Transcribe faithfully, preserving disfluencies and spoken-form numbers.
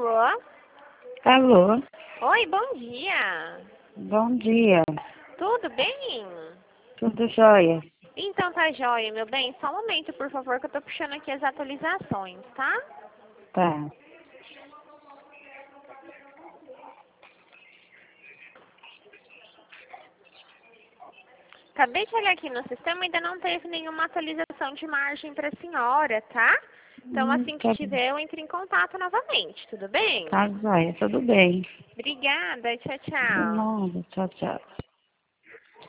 Alô? Alô? Oi, bom dia. Bom dia. Tudo bem? Tudo jóia? Então tá jóia, meu bem. Só um momento, por favor, que eu tô puxando aqui as atualizações, tá? Tá. Acabei de olhar aqui no sistema, ainda não teve nenhuma atualização de margem para a senhora, tá? Então, Hum, assim que tá, tiver, eu entro em contato novamente, tudo bem? tá jóia, tudo bem. Obrigada, tchau, De tchau. nada, tchau, tchau.